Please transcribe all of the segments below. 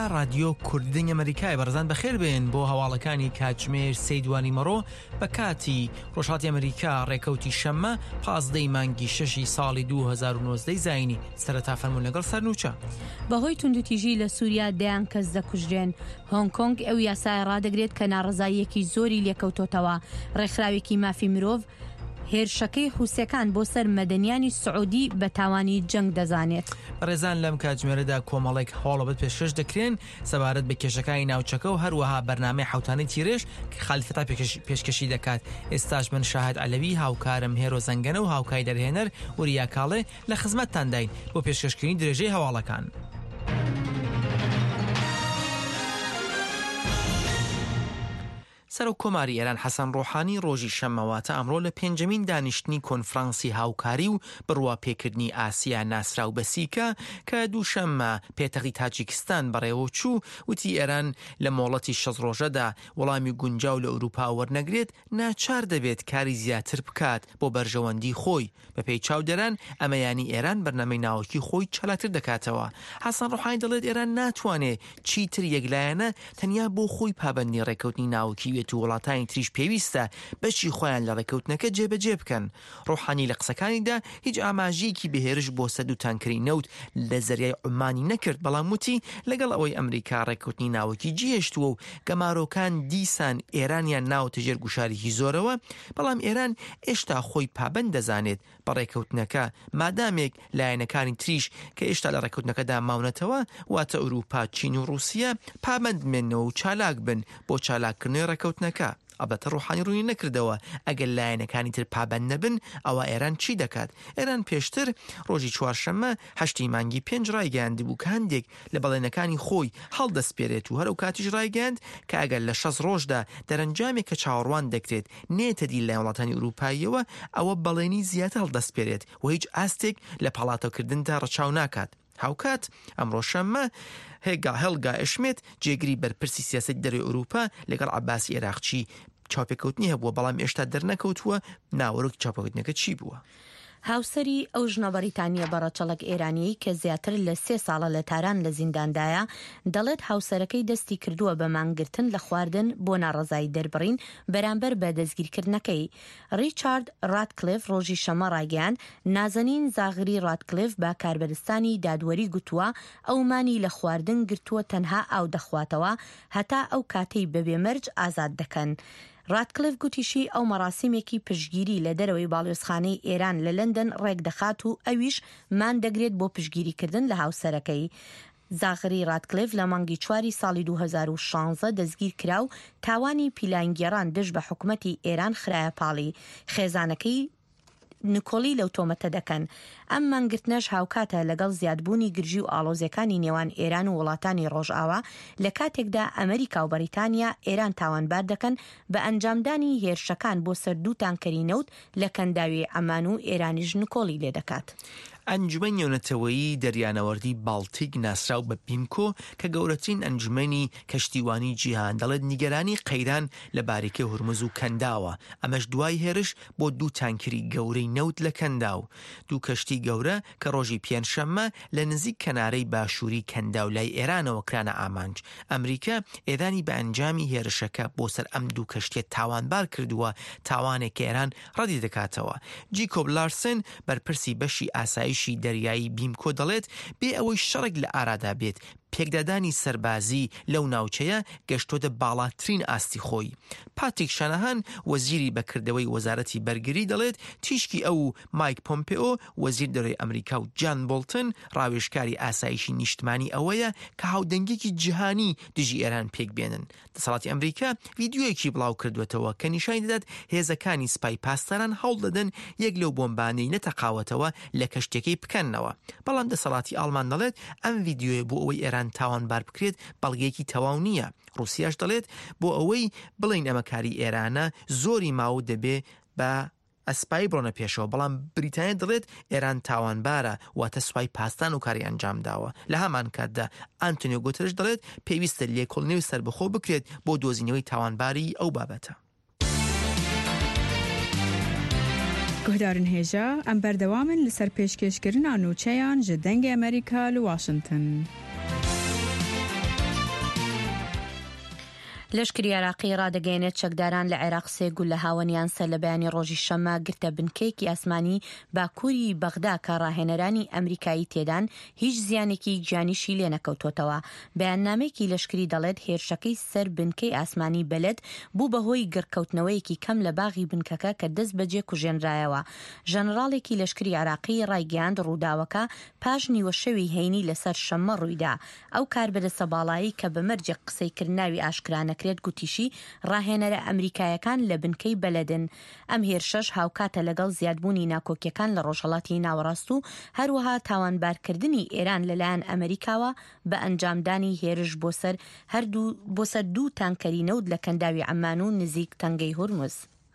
رادیۆ کوردی ئەمریکای بەڕێزان بەخێر بێن بۆ هەواڵەکانی کاتژمێر سەیدوانی مەڕۆ بە کاتی ڕۆژهاتی ئەمریکا ڕێکەوتی شەممە 15 مانگی 6 ساڵی 2019 زاینی سەرەتا فەرموون لەگەڵ سەرنووچە بەهۆی توندوتیژی لە سووریا دەیان کەس دەکوژرێن. هۆنگ کۆنگ ئەو یاسای ڕادەگرێت کە ناڕزاییەکی زۆری لێکەوتۆتەوە. ڕێکخراوێکی مافی مرۆڤ هێرشەکەی حوسەکان بۆ سەر مەدەنیانی سعودی بە تاوانی جەنگ دەزانێت. ڕێزان لەم کاتژمێرەدا کۆمەڵێک هەوڵەبەت پێشکەش دەکرێن سەبارەت بە کێشەکانی ناوچەکە و هەروەها بەرنامەی حوتانی تیرێژ کە خالیفەتا پێشکەشی دەکات. ئێستاش من شاهد عەلەوی هاوکارم هێرۆ زەنگەنە و هاوکای دەرهێنەر وریا کاڵێ لە خزمەتتان داین بۆ پێشکەشکردنی درێژەی هەواڵەکان. سەر و کۆماری ئێران حەسەن ڕۆحانی ڕۆژی شەممەواتە ئەمڕۆ لە 5مین دانیشتنی کۆنفرانسی هاوکاری و بڕوا پێکردنی ئاسیا ناسراو بە سیکە کە دووشەممە پێتەخی تاجیکستان بەڕێوە چوو وتی ئێران لە مۆڵەتی 6 ڕۆژەدا وەڵامی گونجاو لە ئەوروپا وەرنەگرێت ناچار دەبێت کاری زیاتر بکات بۆ بەرژەوەندی خۆی. بەپێی چاودەران ئەمەیانی ئێران بەرنامەی ناوەکی خۆی چەلاتر دەکاتەوە. حەسەن ڕۆحانی دەڵێت ئێران ناتوانێت چیتر یەکلایەنە تەنیا بۆ خۆی پابەندی ڕێکەوتنی ناوەکی و وڵاتانی تریش پێویستە بەشی خۆیان لە ڕێکەوتنەکە جێبەجێ بکەن. ڕۆحانی لە قسەکانیدا هیچ ئاماژەیەکی بەهێرش بۆ سەد و تانکەری نەوت لە زەریای عومانی نەکرد، بەڵام وتی لەگەڵ ئەوەی ئەمریکا ڕێکەوتنی ناوەکی جێهێشتووە و گەمارۆکان دیسان ئێرانیان ناوتە ژێر گوشارێکی زۆرەوە، بەڵام ئێران ئێشتا خۆی پابەند دەزانێت بە ڕێکەوتنەکە مادامێک لایەنەکانی تریش کە ئێشتا لە ڕێکەوتنەکەدا ماونەتەوە واتە ئەوروپا، چین و رووسیا پابەند بمێنەوە و چالاک بن بۆ چالاکردنەوەی ڕێکەوتنەکە. ئەبەتە ڕۆحانی ڕووی نەکردەوە ئەگەر لایەنەکانی تر پابەند نەبن ئەوە ئێران چی دەکات. ئێران پێشتر ڕۆژی چوارشەممە 8 مانگی 5 ڕایگەاندی بوو کە هەندێک لە بەڵێنەکانی خۆی هەڵدەسپێرێت و هەرو کاتیش ڕایگەاند کە ئەگەر لە 6 ڕۆژدا دەرەنجامێک کە چاوەڕوان دەکرێت نێتە دی لە وڵاتانی ئوروپاییەوە ئەوە بەڵێنی زیاتر هەڵدەسپێرێت و هیچ ئاستێک لە پاڵاتەکردندا ڕەچاو ناکات. هاوکات ئەمڕۆ شەممە هێلگا ئەشمێت جێگری بەرپرسی سیاسەتی دەروی ئەوروپا لەگەڵ عەباسی عێراقچی چاوپێکەوتنی هەبووە، بەڵام ئێشتا دەرنەکەوتووە ناوەڕۆکی چاوپێکەوتنەکە چی بووە. هاوسەری ئەو ژنە بەریتانیە بەڕەچەڵک ئێرانی کە زیاتر لە 3 ساڵە لە تاران لە زینداندایە دەڵێت هاوسەرەکەی دەستی کردووە بە مانگرتن لە خواردن بۆ ناڕەزایی دەربڕین بەرامبەر بە دەستگیرکردنەکەی. ریچارد راتکلیف ڕۆژی شەمە ڕایگەاند نازەنین زاغری راتکلیف بە کاربەرستانی دادوەری گوتووە ئەومانی لە خواردن گرتووە تەنها ئاو دەخواتەوە هەتا ئەو کاتەی بەبێ مەرج ئازاد دەکەن. راتکلیف گوتیشی ئەو مەراسیمێکی پشتگیری لە دەرەوەی باڵێۆزخانەی ئێران لە لەندەن ڕێک دەخات و ئەویش مان دەگرێت بۆ پشتگیریکردن لە هاوسەرەکەی. زاغری راتکلیف لە مانگی 4 ساڵی 2016 دەستگیر کرا و تاوانی پیلانگێڕان دژ بە حکوومەتی ئێران خرایە پاڵی. خێزانەکەی نکۆلی لەو تۆمەتە دەکەن. ئەم مانگرتنەش هاوکاتە لەگەڵ زیادبوونی گرژی و ئاڵۆزیەکانی نێوان ئێران و وڵاتانی ڕۆژئاوا لە کاتێکدا ئەمریکا و بەریتانیا ئێران تاوانبار دەکەن بە ئەنجامدانی هێرشەکان بۆ سەر 2 تانکەری نەوت لە کەنداوی عەمان و ئێرانیش نکۆلی لێ دەکات. ئەنجومەنی نێونەتەوەیی دەریانەوەردی باڵتیک ناسراو بە پیمکۆ کە گەورەترین ئەنجومەنی کەشتیوانی جیهان دەڵێت نیگەرانی قەیران لە باریکە هورمز و کەنداوە. ئەمەش دوای هێرش بۆ 2 تانکری گەورەی نەوت لە کەنداو. 2 کەشتی گەورە کە ڕۆژی پێنجشەممە لە نزیک کەنارەی باشووری کەنداو لای ئێرانەوە کرانە ئامانج. ئەمریکا ئێرانی بە ئەنجامی هێرشەکە بۆ سەر ئەم 2 کەشتیە تاوانبار کردووە، تاوانێک کە ئێران ڕەدی دەکاتەوە. جیکۆب لارسن بەرپرسی بەشی ئاسایشی دەریایی بیمکۆ دەڵێت بێ ئەوەی شەڕێک لە ئارادا بێت پێکدادانی سەربازی لەو ناوچەیە گەشتۆتە باڵاترین ئاستی خۆی. پاتریک شانەهان وەزیری بەکردەوەی وەزارەتی بەرگری دەڵێت تیشکی ئەو مایک پۆمپێۆ وەزیر دەرەوەی ئەمریکا و جان بۆڵتن ڕاوێژکاری ئاسایشی نیشتمانی ئەوەیە کە هاودەنگێکی جیهانی دژی ئێران پێک بێنن. دەسەڵاتی ئەمریکا ڤیدیۆیەکی بڵاو کردوێتەوە کە نیشانی دەدات هێزەکانی سپای پاسداران هەوڵ دەدەن یەک لەو بۆمبانەی نەتەقاوەتەوە لە کەشتێکەی بکەنەوە. بەڵام دەسەڵاتی ئاڵمان دەڵێت ئەم ڤیدیۆیە بۆ ئەوەی ئێران تاوانبار بکرێت بەڵگەیەکی تەواو نییە. رووسیاش دەڵێت بۆ ئەوەی بڵین ئەمەکاری ئێرانە زۆری ماوە دەبێ بە ئەسپایی بڕۆنە پێشەوە، بەڵام بریتانیا دەڵێت ئێران تاوانبارە واتە سوپای پاستان و کاری ئەنجام داوە. لە هەمان کاتدا ئانتۆنیۆ گوتێرش دەڵێت پێویستە لێکۆڵینەوەی سەربەخۆ بکرێت بۆ دۆزینەوەی تاوانباری ئەو بابەتە. گهدارن هێژە ئەم بەردەوامن لەسەر پێشکەشکردنا نووچەیان ji dengê Amerîka li Washington. لەشکری عێراقی ڕادەگەیەنێت چەکداران لە عێراق سێ گول لە هاوەنیان سەر لە بەیانی ڕۆژی شەمە گرتە بنکەیەکی ئاسمانی باکووری بەغدا کە ڕاهێنەرانی ئەمریکایی تێدان هیچ زیانێکی گیانیشی لێ نەکەوتۆتەوە. بەیاننامەیەکی لەشکری دەڵێت هێرشەکەی سەر بنکەی ئاسمانی بەلد بوو بەهۆی گڕکەوتنەوەیەکی کەم لە باغی بنکەکە کە دەست بەجێ کوژێنرایەوە. ژەنەڕاڵێکی لەشکری عێراقی ڕایگەیاند ڕووداوەکە پاش نیوەشەوی هەینی لەسەر شەمە ڕوویدا. ئەو کاربەدەستە باڵایی کە بەمەرجێ قسەیکردناوی ئاشکرا نەکرێت گوتیشی ڕاهێنەرە ئەمریکایەکان لە بنکەی بەلەدن. ئەم هێرشەش هاوکاتە لەگەڵ زیادبوونی ناکۆکیەکان لە ڕۆژهەڵاتی ناوەڕاست و هەروەها تاوانبارکردنی ئێران لەلایەن ئەمریکاوە بە ئەنجامدانی هێرش بۆ سەر دوو تانکەری نەود لە کەنداوی عەمان و نزیک تەنگەی هورمز.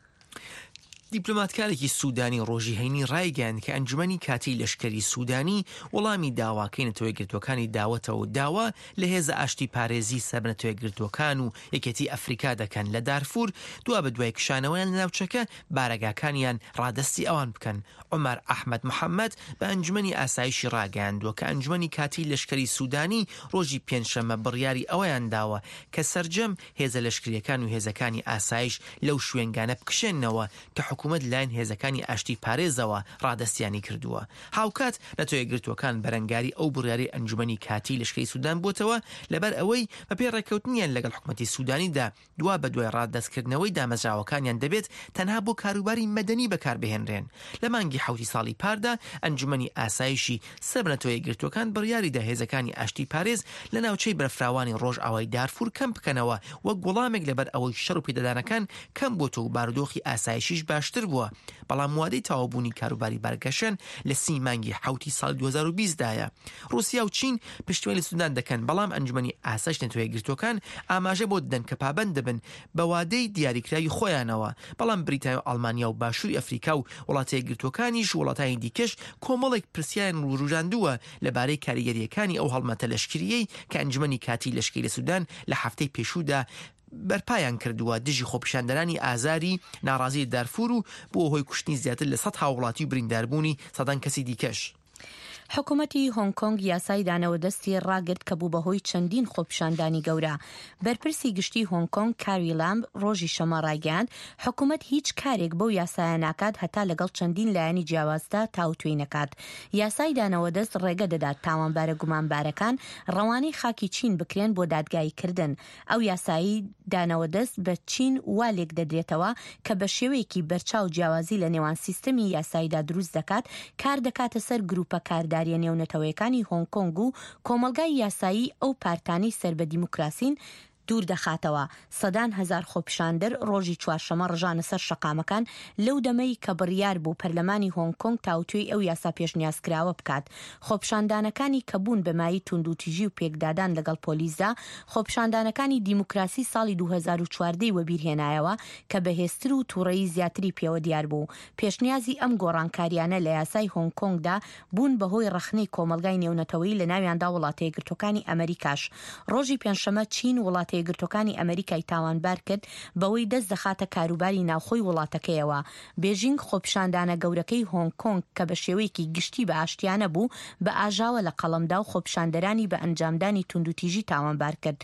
دیپلۆماتکارێکی سوودانی ڕۆژی هەینی ڕایگەیاند کە ئەنجومەنی کاتی لەشکری سوودانی وەڵامی داواکەی نەتەوەیەکگرتوەکانی داوەتەوە داوا لە هێزە ئاشتی پارێزی سەر نەتەوەیەکگرتوەکان و یەکێتی ئەفریقا دەکەن لە دارفور دوا بە دوای کشانەوەیان لە ناوچەکە بارەگاکانیان ڕادەستی ئەوان بکەن. عومەر ئەحمەد محەممەد بە ئەنجومەنی ئاسایشی ڕاگەیاندووە کە ئەنجومەنی کاتی لەشکری سوودانی ڕۆژی پێنجشەممە بڕیاری ئەوەیان داوە کە سەرجەم هێزە لەشکریەکان و هێزەکانی ئاسایش لەو شوێنگانە بکشێنەوە کە حکوومەت لایەن هێزەکانی ئاشتی پارێزەوە ڕادەستیانی کردووە. هاوکات نەتەوەیەکگرتوەکان بەرەنگاری ئەو بڕیاری ئەنجومەنی کاتی لەشکری سوودان بووتەوە لەبەر ئەوەی بەپێ ڕێککەوتنیان لەگەڵ حکوومەتی سوودانیدا دوا بە دوای ڕادەستکردنەوەی دامەزراوەکانیان دەبێت تەنها بۆ کاروباری مەدەنی بەکاربهێنرێن. لە مانگی حوتی ساڵی پاردا ئەنجومەنی ئاسایشی سەر نەتەوەیەکگرتوەکان بڕیاریدا هێزەکانی ئاشتی پارێز لە ناوچەی بەرفراوانی ڕۆژ ئاوای دارفور کەم بکەنەوە وەک گوڵامێک لەبەر ئەوەی شەڕ و پێدەدانەکان کەم بۆتە و بارودۆخی ئاسایشیش باشتر بووە. بەڵام وادەی تەواوبوونی کاروباری بارگەشەن لە 30 مانگی حوتی ساڵی 2020دایە. رووسیا و چین پشتیوانی لە سوودان دەکەن بەڵام ئەنجومەنی ئاسایش نەتەوەیەکگرتوەکان ئاماژە بۆ دەن کە پابەند دەبن بە وادەی دیاریکراوی خۆیانەوە. بەڵام بریتانیا و ئەڵمانیا و باشووری ئەفریقا و وڵاتە یەکگرتوەکانیش وڵاتانی دیکەش کۆمەڵێک پرسیان ڕوژاندووە لەبارەی کاریگەریەکانی ئەو هەڵمەتە لەشکریەی کە ئەنجومەنی کاتی لەشکری لە سوودان لە هەفتەی پێشوودا بەرپایان کردووە دژی خۆپیشاندەرانی ئازاری ناڕازی دارفور و بۆ هۆی کوشتنی زیاتر لە 100 هاوڵاتی و برینداربوونی سەدان کەسی دیکەش. حکوومەتی هۆنگ کۆنگ یاسای دانەوە دەستی ڕاگرت کە بوو بەهۆی چەندین خۆپیشاندانی گەورە. بەرپرسی گشتی هۆنگ کۆنگ کاروی لامب ڕۆژی شەمە ڕایگەیاند حکوومەت هیچ کارێک بەو یاسایە ناکات هەتا لەگەڵ چەندین لایەنی جیاوازدا تاوتوێی نەکات. یاسای دانەوە دەست ڕێگە دەدات تاوانبارە گومانبارەکان ڕەوانەی خاکی چین بکرێن بۆ دادگاییکردن. ئەو یاسایی دانەوە دەست بە چین والێک دەدرێتەوە کە بە شێوەیەکی بەرچاو جیاوازی لە نێوان سیستەمی یاساییدا دروست دەکات کار دەکاتە سەر گروپە کارداری نێونەتەوەیەکانی هۆنگ کۆنگ و کۆمەلگای یاسایی ئەو پارتانی سەر بە دیموکراسین دوور دەخاتەوە. سەدان هەزار خۆپیشاندەر ڕۆژی چوارشەمە ڕژانە سەر شەقامەکان لەو دەمەی کە بڕیار بوو پەرلەمانی هۆنگ کۆنگ تاوتوێی ئەو یاسا پێشنیازکراوە بکات. خۆپیشاندانەکانی کە بوون بەمایی توندوتیژی و پێکدادان لەگەڵ پۆلیسدا خۆپیشاندانەکانی دیموکراسی ساڵی 2014 وەبیرهێنایەوە کە بەهێزتر و تووڕەیی زیاتری پێوە دیار بوو. پێشنیازی ئەم گۆڕانکاریانە لە یاسای هۆنگ کۆنگدا بوون بەهۆی ڕەخنەی کۆمەلگای نێونەتەوەیی لە ناویاندا وڵاتە یەکگرتوەکانی ئەمریکاش. ڕۆژی پێنجشەمە چین وڵاتە یەکگرتوەکانی ئەمریکای تاوانبار کرد بەوەی دەست دەخاتە کاروباری ناوخۆی وڵاتەکەیەوە. بێژینگ خۆپیشاندانە گەورەکەی هۆنگ کۆنگ کە بە شێوەیەکی گشتی بە ئاشتیانە بوو بە ئاژاوە لە قەڵەمدا و خۆپیشاندەرانی بە ئەنجامدانی توندوتیژی تاوانبار کرد.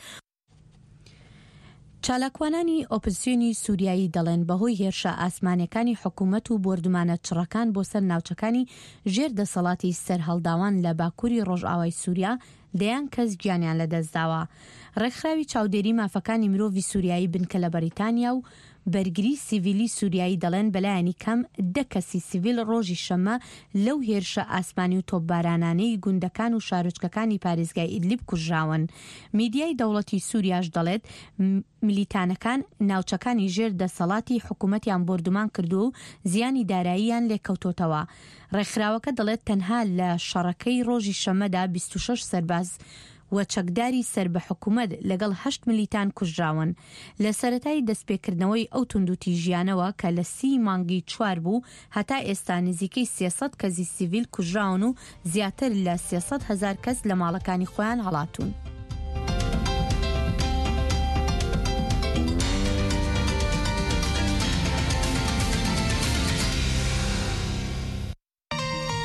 چالاکوانانی ئۆپۆزیسیۆنی سووریایی دەڵێن بەهۆی هێرشە ئاسمانیەکانی حکوومەت و بۆردومانە چڕەکان بۆ سەر ناوچەکانی ژێر دەسەڵاتی سەرهەڵداوان لە باکووری ڕۆژئاوای سووریا دەیان کەس گیانیان لەدەستداوە. ڕێکخراوی چاودێری مافەکانی مرۆڤی سووریایی بنکە لە بەریتانیا و بەرگری سیڤیلی سووریایی دەڵێن بەلایانی کەم 10 کەسی سیڤیل ڕۆژی شەمە لەو هێرشە ئاسمانی و تۆپبارانانەی گوندەکان و شارۆچکەکانی پارێزگای ئیدلیب کوژراون. میدیای دەوڵەتی سووریاش دەڵێت ملیتانەکان ناوچەکانی ژێر دەسەڵاتی حکوومەتیان بۆردومان کردو و زیانی داراییان لێکەوتۆتەوە. ڕێکخراوەکە دەڵێت تەنها لە شەڕەکەی ڕۆژی شەمەدا 26 سەرباز و چەکداری سەر بە حکوومەت لەگەڵ 8 ملیتان کوژراون. لە سەرەتای دەستپێکردنەوەی ئەو توندوتیژیانەوە کە لە 30 مانگی 4 بوو هەتا ئێستا نزیکەی 300 کەسی سیڤیل کوژراون و زیاتر لە 300,000 کەس لە ماڵەکانی خۆیان هەڵاتون.